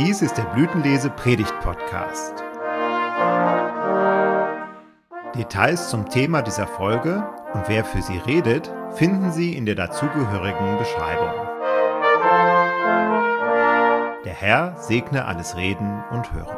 Dies ist der Blütenlese-Predigt-Podcast. Details zum Thema dieser Folge und wer für sie redet, finden Sie in der dazugehörigen Beschreibung. Der Herr segne alles Reden und Hören.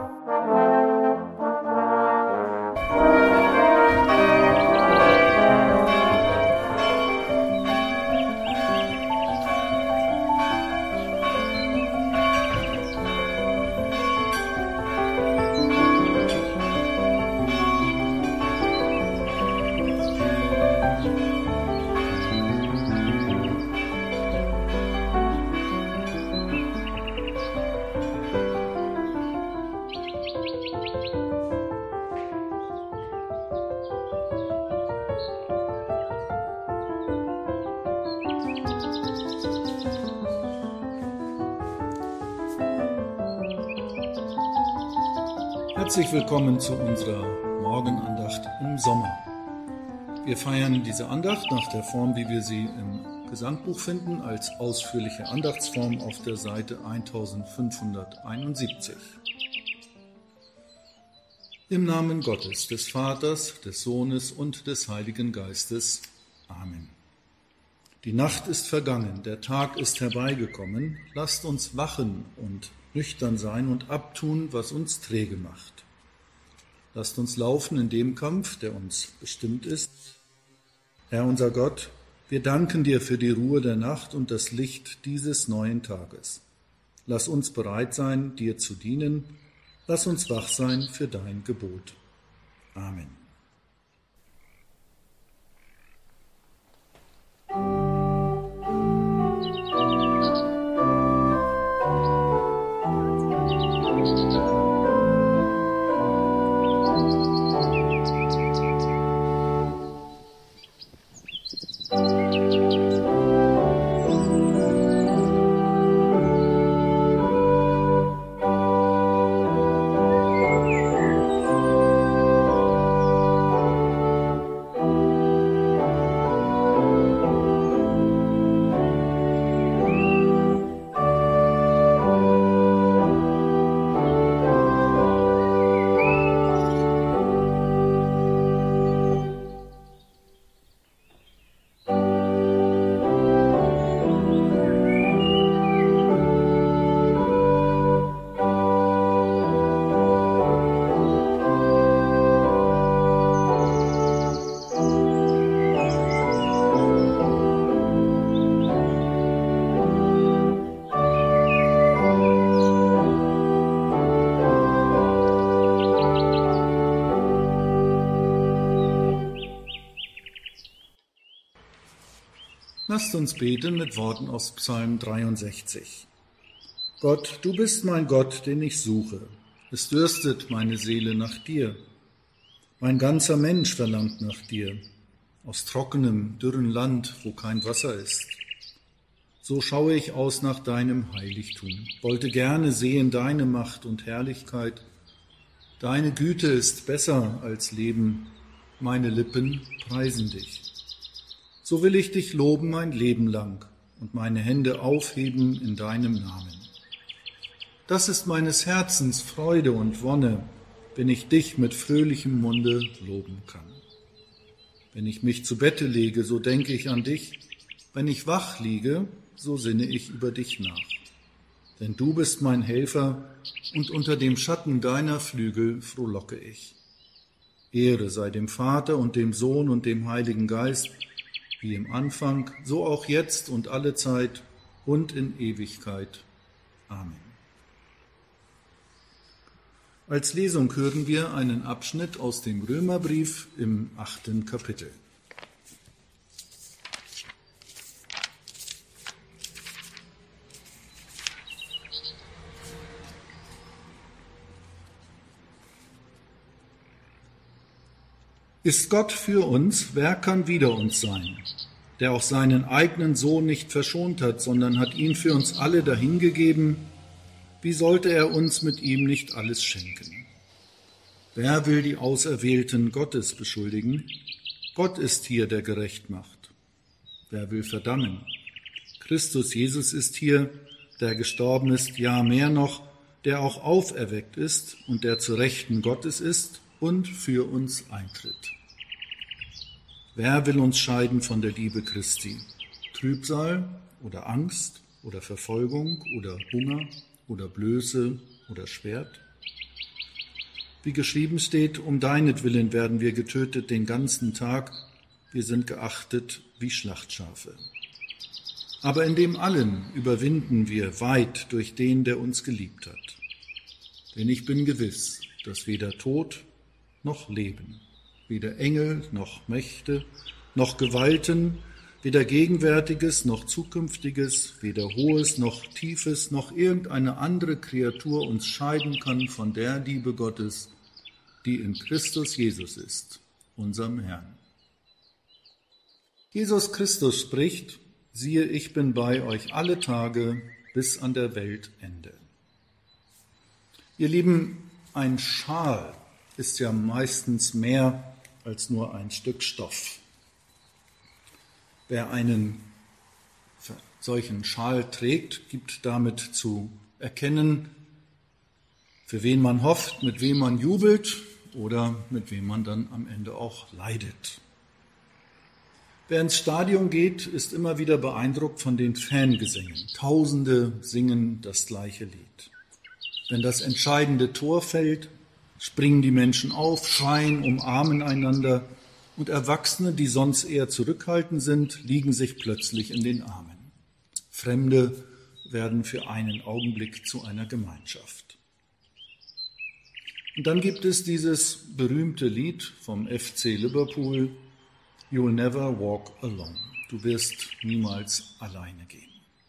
Herzlich willkommen zu unserer Morgenandacht im Sommer. Wir feiern diese Andacht nach der Form, wie wir sie im Gesangbuch finden, als ausführliche Andachtsform auf der Seite 1571. Im Namen Gottes, des Vaters, des Sohnes und des Heiligen Geistes. Amen. Die Nacht ist vergangen, der Tag ist herbeigekommen. Lasst uns wachen und nüchtern sein und abtun, was uns träge macht. Lasst uns laufen in dem Kampf, der uns bestimmt ist. Herr unser Gott, wir danken dir für die Ruhe der Nacht und das Licht dieses neuen Tages. Lass uns bereit sein, dir zu dienen. Lass uns wach sein für dein Gebot. Amen. Lasst uns beten mit Worten aus Psalm 63. Gott, du bist mein Gott, den ich suche. Es dürstet meine Seele nach dir. Mein ganzer Mensch verlangt nach dir, aus trockenem, dürren Land, wo kein Wasser ist. So schaue ich aus nach deinem Heiligtum, wollte gerne sehen deine Macht und Herrlichkeit. Deine Güte ist besser als Leben, meine Lippen preisen dich. So will ich dich loben mein Leben lang und meine Hände aufheben in deinem Namen. Das ist meines Herzens Freude und Wonne, wenn ich dich mit fröhlichem Munde loben kann. Wenn ich mich zu Bette lege, so denke ich an dich. Wenn ich wach liege, so sinne ich über dich nach. Denn du bist mein Helfer und unter dem Schatten deiner Flügel frohlocke ich. Ehre sei dem Vater und dem Sohn und dem Heiligen Geist, wie im Anfang, so auch jetzt und alle Zeit und in Ewigkeit. Amen. Als Lesung hören wir einen Abschnitt aus dem Römerbrief im 8. Kapitel. Ist Gott für uns, wer kann wider uns sein, der auch seinen eigenen Sohn nicht verschont hat, sondern hat ihn für uns alle dahingegeben? Wie sollte er uns mit ihm nicht alles schenken? Wer will die Auserwählten Gottes beschuldigen? Gott ist hier, der gerecht macht. Wer will verdammen? Christus Jesus ist hier, der gestorben ist, ja mehr noch, der auch auferweckt ist und der zu Rechten Gottes ist und für uns eintritt. Wer will uns scheiden von der Liebe Christi? Trübsal oder Angst oder Verfolgung oder Hunger oder Blöße oder Schwert? Wie geschrieben steht, um deinetwillen werden wir getötet den ganzen Tag, wir sind geachtet wie Schlachtschafe. Aber in dem allen überwinden wir weit durch den, der uns geliebt hat. Denn ich bin gewiss, dass weder Tod noch Leben, weder Engel noch Mächte, noch Gewalten, weder Gegenwärtiges noch Zukünftiges, weder Hohes noch Tiefes, noch irgendeine andere Kreatur uns scheiden kann von der Liebe Gottes, die in Christus Jesus ist, unserem Herrn. Jesus Christus spricht: Siehe, ich bin bei euch alle Tage bis an der Weltende. Ihr Lieben, ein Schal ist ja meistens mehr als nur ein Stück Stoff. Wer einen solchen Schal trägt, gibt damit zu erkennen, für wen man hofft, mit wem man jubelt oder mit wem man dann am Ende auch leidet. Wer ins Stadion geht, ist immer wieder beeindruckt von den Fangesängen. Tausende singen das gleiche Lied. Wenn das entscheidende Tor fällt, springen die Menschen auf, schreien, umarmen einander und Erwachsene, die sonst eher zurückhaltend sind, liegen sich plötzlich in den Armen. Fremde werden für einen Augenblick zu einer Gemeinschaft. Und dann gibt es dieses berühmte Lied vom FC Liverpool: You'll never walk alone. Du wirst niemals alleine gehen.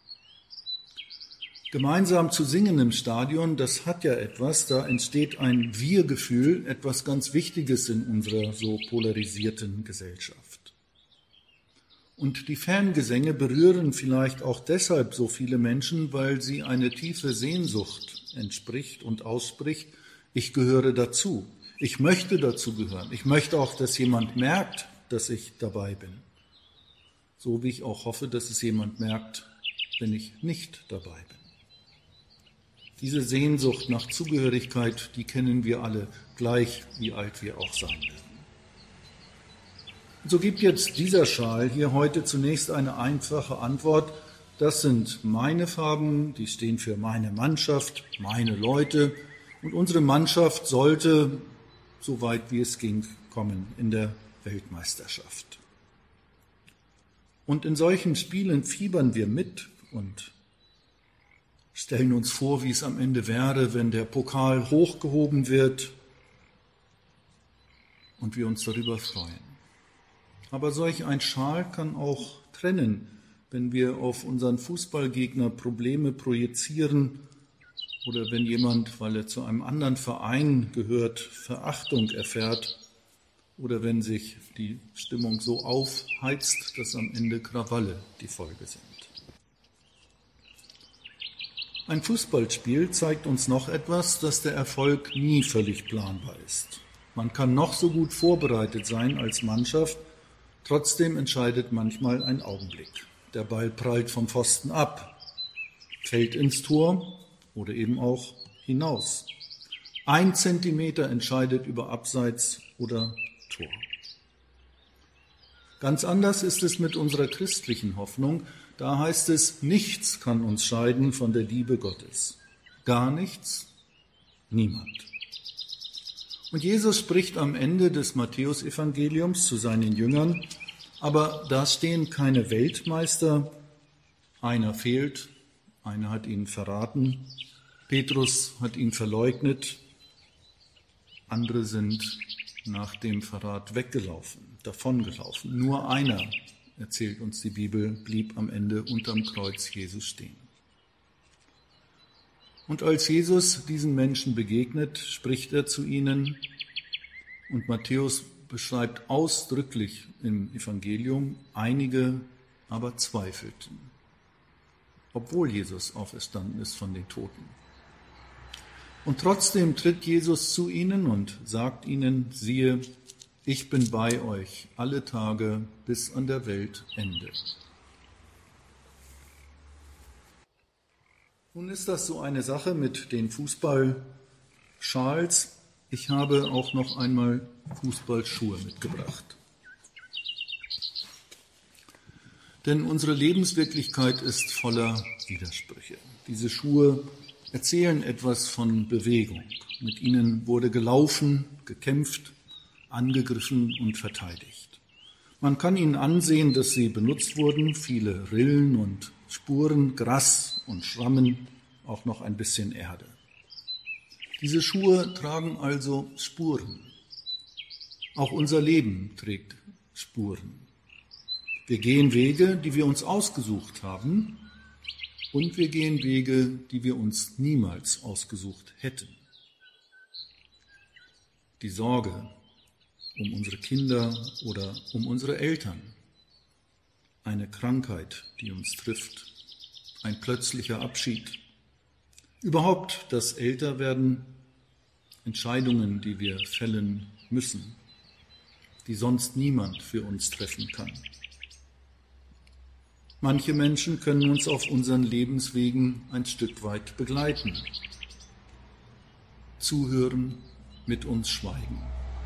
Gemeinsam zu singen im Stadion, das hat ja etwas, da entsteht ein Wir-Gefühl, etwas ganz Wichtiges in unserer so polarisierten Gesellschaft. Und die Fangesänge berühren vielleicht auch deshalb so viele Menschen, weil sie eine tiefe Sehnsucht entspricht und ausspricht: Ich gehöre dazu, ich möchte dazu gehören, ich möchte auch, dass jemand merkt, dass ich dabei bin. So wie ich auch hoffe, dass es jemand merkt, wenn ich nicht dabei bin. Diese Sehnsucht nach Zugehörigkeit, die kennen wir alle, gleich wie alt wir auch sein werden. Und so gibt jetzt dieser Schal hier heute zunächst eine einfache Antwort: Das sind meine Farben, die stehen für meine Mannschaft, meine Leute, und unsere Mannschaft sollte, so weit wie es ging, kommen in der Weltmeisterschaft. Und in solchen Spielen fiebern wir mit und stellen uns vor, wie es am Ende wäre, wenn der Pokal hochgehoben wird und wir uns darüber freuen. Aber solch ein Schal kann auch trennen, wenn wir auf unseren Fußballgegner Probleme projizieren oder wenn jemand, weil er zu einem anderen Verein gehört, Verachtung erfährt oder wenn sich die Stimmung so aufheizt, dass am Ende Krawalle die Folge sind. Ein Fußballspiel zeigt uns noch etwas, dass der Erfolg nie völlig planbar ist. Man kann noch so gut vorbereitet sein als Mannschaft, trotzdem entscheidet manchmal ein Augenblick. Der Ball prallt vom Pfosten ab, fällt ins Tor oder eben auch hinaus. 1 Zentimeter entscheidet über Abseits oder Tor. Ganz anders ist es mit unserer christlichen Hoffnung. Da heißt es, nichts kann uns scheiden von der Liebe Gottes. Gar nichts, niemand. Und Jesus spricht am Ende des Matthäusevangeliums zu seinen Jüngern: Aber da stehen keine Weltmeister, einer fehlt, einer hat ihn verraten, Petrus hat ihn verleugnet, andere sind nach dem Verrat weggelaufen, davongelaufen. Nur einer, erzählt uns die Bibel, blieb am Ende unterm Kreuz Jesus stehen. Und als Jesus diesen Menschen begegnet, spricht er zu ihnen, und Matthäus beschreibt ausdrücklich im Evangelium, einige aber zweifelten, obwohl Jesus auferstanden ist von den Toten. Und trotzdem tritt Jesus zu ihnen und sagt ihnen: Siehe, ich bin bei euch alle Tage bis an der Weltende. Nun ist das so eine Sache mit den Fußballschals. Ich habe auch noch einmal Fußballschuhe mitgebracht. Denn unsere Lebenswirklichkeit ist voller Widersprüche. Diese Schuhe erzählen etwas von Bewegung. Mit ihnen wurde gelaufen, gekämpft, angegriffen und verteidigt. Man kann ihnen ansehen, dass sie benutzt wurden, viele Rillen und Spuren, Gras und Schrammen, auch noch ein bisschen Erde. Diese Schuhe tragen also Spuren. Auch unser Leben trägt Spuren. Wir gehen Wege, die wir uns ausgesucht haben, und wir gehen Wege, die wir uns niemals ausgesucht hätten. Die Sorge um unsere Kinder oder um unsere Eltern, eine Krankheit, die uns trifft, ein plötzlicher Abschied, überhaupt das Älterwerden, Entscheidungen, die wir fällen müssen, die sonst niemand für uns treffen kann. Manche Menschen können uns auf unseren Lebenswegen ein Stück weit begleiten, zuhören, mit uns schweigen,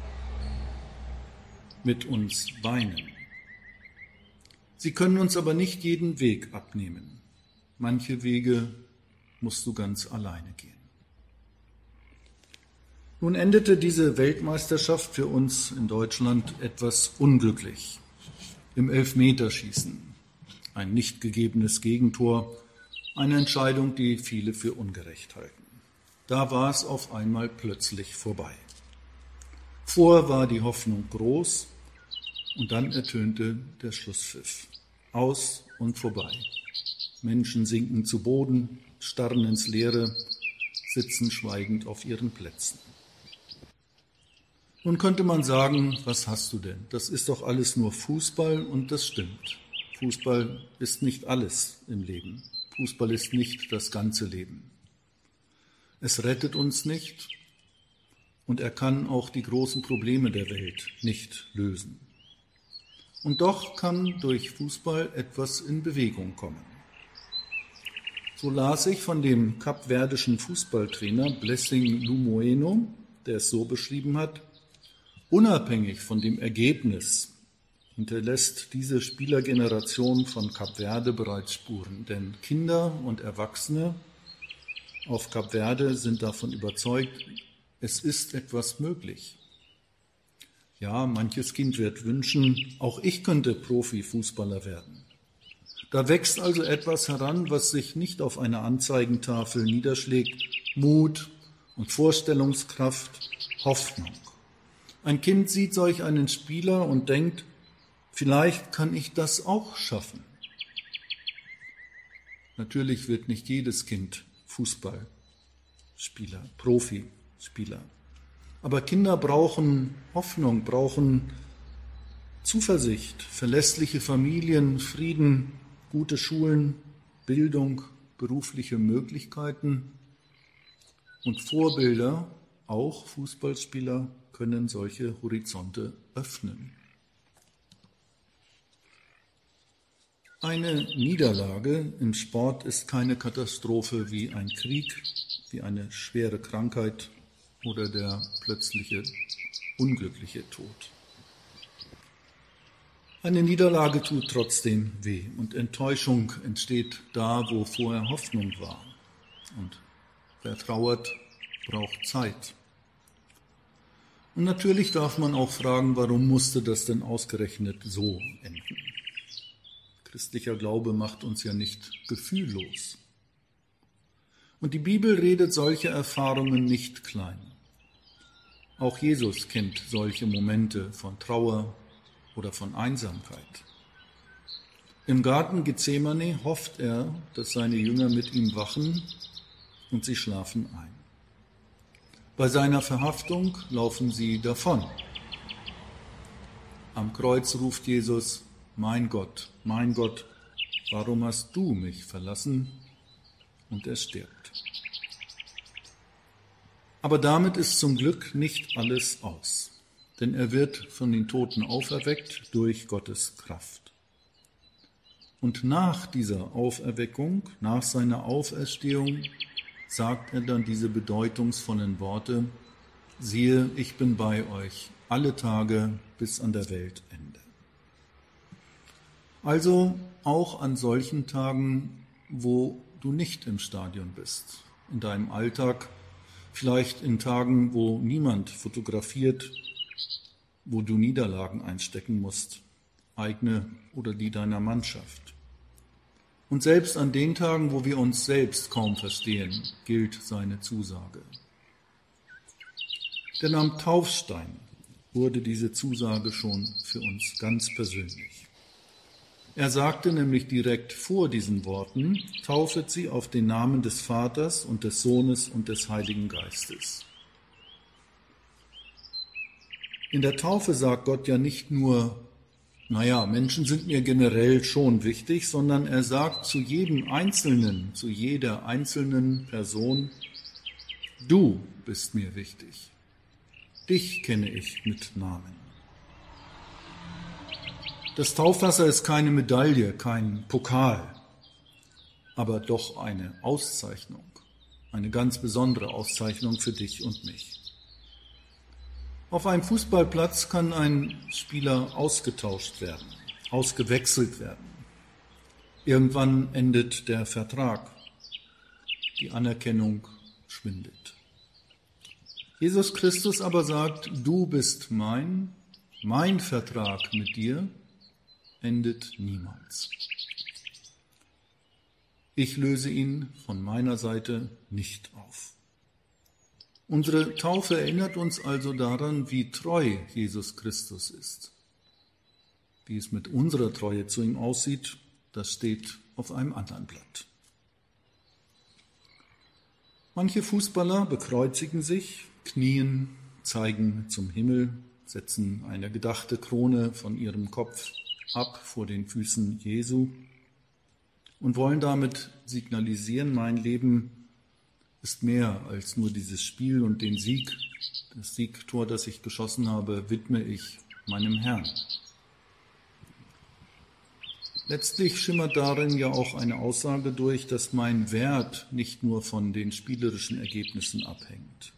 mit uns weinen. Sie können uns aber nicht jeden Weg abnehmen. Manche Wege musst du ganz alleine gehen. Nun endete diese Weltmeisterschaft für uns in Deutschland etwas unglücklich. Im Elfmeterschießen. Ein nicht gegebenes Gegentor, eine Entscheidung, die viele für ungerecht halten. Da war es auf einmal plötzlich vorbei. Vorher war die Hoffnung groß und dann ertönte der Schlusspfiff. Aus und vorbei. Menschen sinken zu Boden, starren ins Leere, sitzen schweigend auf ihren Plätzen. Nun könnte man sagen, was hast du denn? Das ist doch alles nur Fußball und das stimmt. Fußball ist nicht alles im Leben. Fußball ist nicht das ganze Leben. Es rettet uns nicht und er kann auch die großen Probleme der Welt nicht lösen. Und doch kann durch Fußball etwas in Bewegung kommen. So las ich von dem kapverdischen Fußballtrainer Blessing Lumoeno, der es so beschrieben hat: Unabhängig von dem Ergebnis hinterlässt diese Spielergeneration von Kap Verde bereits Spuren. Denn Kinder und Erwachsene auf Kap Verde sind davon überzeugt, es ist etwas möglich. Ja, manches Kind wird wünschen, auch ich könnte Profifußballer werden. Da wächst also etwas heran, was sich nicht auf einer Anzeigentafel niederschlägt: Mut und Vorstellungskraft, Hoffnung. Ein Kind sieht solch einen Spieler und denkt, vielleicht kann ich das auch schaffen. Natürlich wird nicht jedes Kind Fußballspieler, Profispieler. Aber Kinder brauchen Hoffnung, brauchen Zuversicht, verlässliche Familien, Frieden, gute Schulen, Bildung, berufliche Möglichkeiten und Vorbilder, auch Fußballspieler, können solche Horizonte öffnen. Eine Niederlage im Sport ist keine Katastrophe wie ein Krieg, wie eine schwere Krankheit oder der plötzliche, unglückliche Tod. Eine Niederlage tut trotzdem weh und Enttäuschung entsteht da, wo vorher Hoffnung war. Und wer trauert, braucht Zeit. Und natürlich darf man auch fragen, warum musste das denn ausgerechnet so enden? Christlicher Glaube macht uns ja nicht gefühllos. Und die Bibel redet solche Erfahrungen nicht klein. Auch Jesus kennt solche Momente von Trauer oder von Einsamkeit. Im Garten Gethsemane hofft er, dass seine Jünger mit ihm wachen und sie schlafen ein. Bei seiner Verhaftung laufen sie davon. Am Kreuz ruft Jesus: mein Gott, warum hast du mich verlassen? Und er stirbt. Aber damit ist zum Glück nicht alles aus, denn er wird von den Toten auferweckt durch Gottes Kraft. Und nach dieser Auferweckung, nach seiner Auferstehung, sagt er dann diese bedeutungsvollen Worte: Siehe, ich bin bei euch alle Tage bis an der Weltende. Also auch an solchen Tagen, wo du nicht im Stadion bist, in deinem Alltag, vielleicht in Tagen, wo niemand fotografiert, wo du Niederlagen einstecken musst, eigene oder die deiner Mannschaft. Und selbst an den Tagen, wo wir uns selbst kaum verstehen, gilt seine Zusage. Denn am Taufstein wurde diese Zusage schon für uns ganz persönlich. Er sagte nämlich direkt vor diesen Worten: Taufet sie auf den Namen des Vaters und des Sohnes und des Heiligen Geistes. In der Taufe sagt Gott ja nicht nur, Menschen sind mir generell schon wichtig, sondern er sagt zu jedem Einzelnen, zu jeder einzelnen Person: Du bist mir wichtig. Dich kenne ich mit Namen. Das Taufwasser ist keine Medaille, kein Pokal, aber doch eine Auszeichnung, eine ganz besondere Auszeichnung für dich und mich. Auf einem Fußballplatz kann ein Spieler ausgetauscht werden, ausgewechselt werden. Irgendwann endet der Vertrag, die Anerkennung schwindet. Jesus Christus aber sagt: Du bist mein Vertrag mit dir endet niemals. Ich löse ihn von meiner Seite nicht auf. Unsere Taufe erinnert uns also daran, wie treu Jesus Christus ist. Wie es mit unserer Treue zu ihm aussieht, das steht auf einem anderen Blatt. Manche Fußballer bekreuzigen sich, knien, zeigen zum Himmel, setzen eine gedachte Krone von ihrem Kopf ab vor den Füßen Jesu und wollen damit signalisieren: Mein Leben ist mehr als nur dieses Spiel und den Sieg. Das Siegtor, das ich geschossen habe, widme ich meinem Herrn. Letztlich schimmert darin ja auch eine Aussage durch, dass mein Wert nicht nur von den spielerischen Ergebnissen abhängt.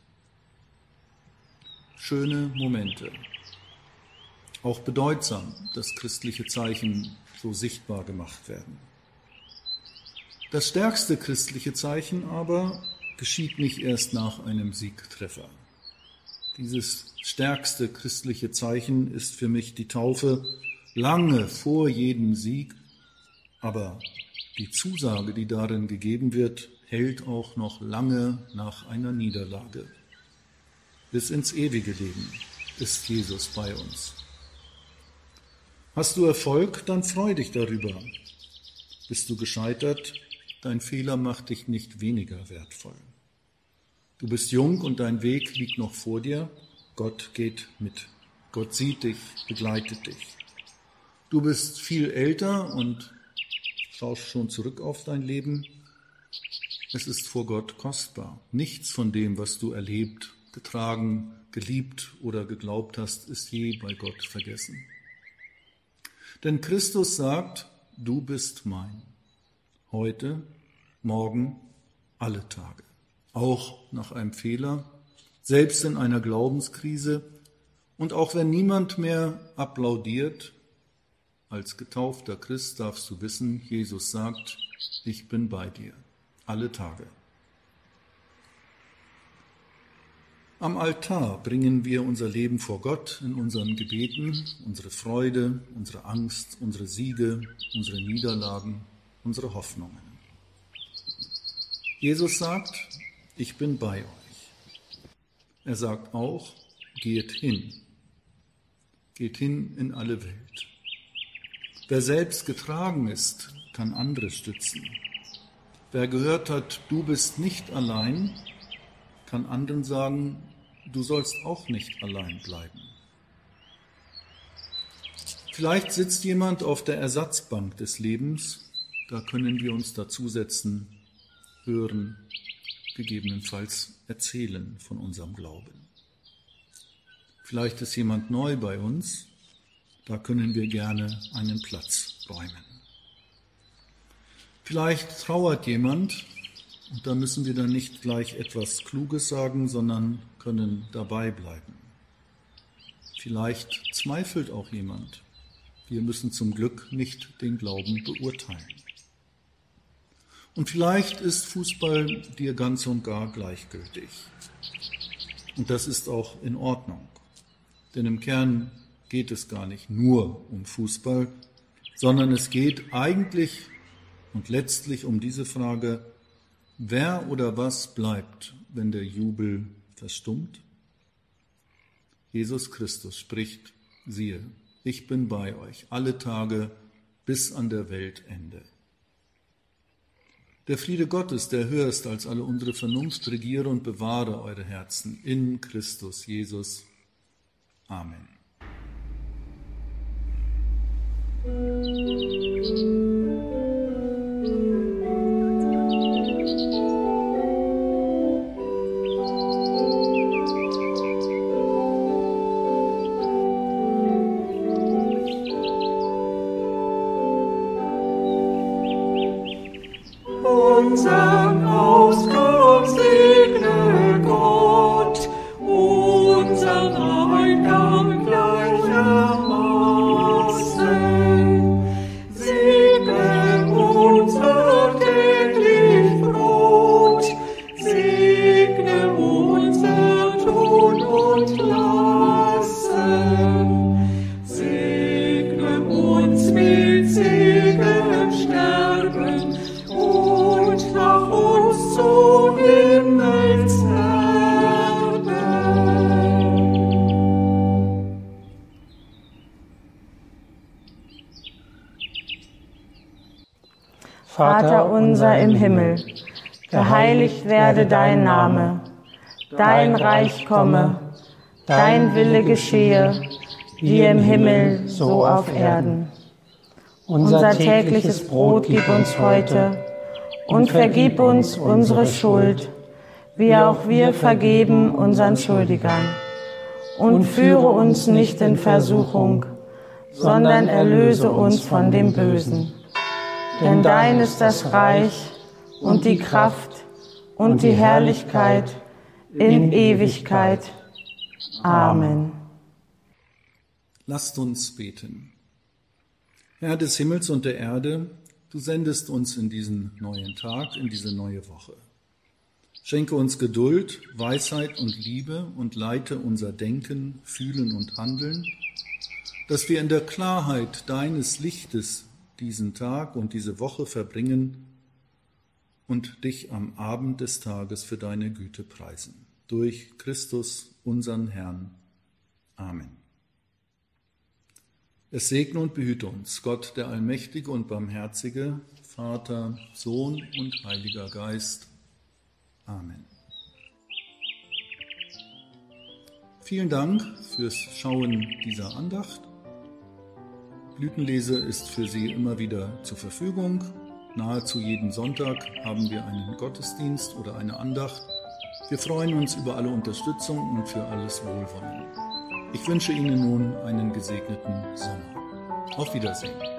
Schöne Momente. Auch bedeutsam, dass christliche Zeichen so sichtbar gemacht werden. Das stärkste christliche Zeichen aber geschieht nicht erst nach einem Siegtreffer. Dieses stärkste christliche Zeichen ist für mich die Taufe lange vor jedem Sieg, aber die Zusage, die darin gegeben wird, hält auch noch lange nach einer Niederlage. Bis ins ewige Leben ist Jesus bei uns. Hast du Erfolg, dann freu dich darüber. Bist du gescheitert, dein Fehler macht dich nicht weniger wertvoll. Du bist jung und dein Weg liegt noch vor dir. Gott geht mit. Gott sieht dich, begleitet dich. Du bist viel älter und schaust schon zurück auf dein Leben. Es ist vor Gott kostbar. Nichts von dem, was du erlebt, getragen, geliebt oder geglaubt hast, ist je bei Gott vergessen. Denn Christus sagt: Du bist mein. Heute, morgen, alle Tage. Auch nach einem Fehler, selbst in einer Glaubenskrise und auch wenn niemand mehr applaudiert, als getaufter Christ darfst du wissen, Jesus sagt: Ich bin bei dir, alle Tage. Am Altar bringen wir unser Leben vor Gott in unseren Gebeten, unsere Freude, unsere Angst, unsere Siege, unsere Niederlagen, unsere Hoffnungen. Jesus sagt: Ich bin bei euch. Er sagt auch: Geht hin. Geht hin in alle Welt. Wer selbst getragen ist, kann andere stützen. Wer gehört hat: Du bist nicht allein, kann anderen sagen: Du sollst auch nicht allein bleiben. Vielleicht sitzt jemand auf der Ersatzbank des Lebens, da können wir uns dazusetzen, hören, gegebenenfalls erzählen von unserem Glauben. Vielleicht ist jemand neu bei uns, da können wir gerne einen Platz räumen. Vielleicht trauert jemand, und da müssen wir dann nicht gleich etwas Kluges sagen, sondern können dabei bleiben. Vielleicht zweifelt auch jemand. Wir müssen zum Glück nicht den Glauben beurteilen. Und vielleicht ist Fußball dir ganz und gar gleichgültig. Und das ist auch in Ordnung. Denn im Kern geht es gar nicht nur um Fußball, sondern es geht eigentlich und letztlich um diese Frage, wer oder was bleibt, wenn der Jubel verstummt? Jesus Christus spricht, siehe, ich bin bei euch alle Tage bis an der Weltende. Der Friede Gottes, der höher ist als alle unsere Vernunft, regiere und bewahre eure Herzen in Christus Jesus. Amen. Unseren Ausgang segne Gott, unseren Eingang gleichermaßen. Segne unser täglich Brot, segne unser Tun und Lassen. Segne uns mit Segen sterben, und nach uns zu Himmelserbe. Vater unser im Himmel, geheiligt werde dein Name, dein Reich komme, dein Wille geschehe, wie im Himmel, so auf Erden. Unser tägliches Brot gib uns heute und vergib uns unsere Schuld, wie auch wir vergeben unseren Schuldigern. Und führe uns nicht in Versuchung, sondern erlöse uns von dem Bösen. Denn dein ist das Reich und die Kraft und die Herrlichkeit in Ewigkeit. Amen. Lasst uns beten. Herr des Himmels und der Erde, du sendest uns in diesen neuen Tag, in diese neue Woche. Schenke uns Geduld, Weisheit und Liebe und leite unser Denken, Fühlen und Handeln, dass wir in der Klarheit deines Lichtes diesen Tag und diese Woche verbringen und dich am Abend des Tages für deine Güte preisen. Durch Christus, unseren Herrn. Amen. Es segne und behüte uns, Gott, der Allmächtige und Barmherzige, Vater, Sohn und Heiliger Geist. Amen. Vielen Dank fürs Schauen dieser Andacht. Blütenlese ist für Sie immer wieder zur Verfügung. Nahezu jeden Sonntag haben wir einen Gottesdienst oder eine Andacht. Wir freuen uns über alle Unterstützung und für alles Wohlwollen. Ich wünsche Ihnen nun einen gesegneten Sommer. Auf Wiedersehen.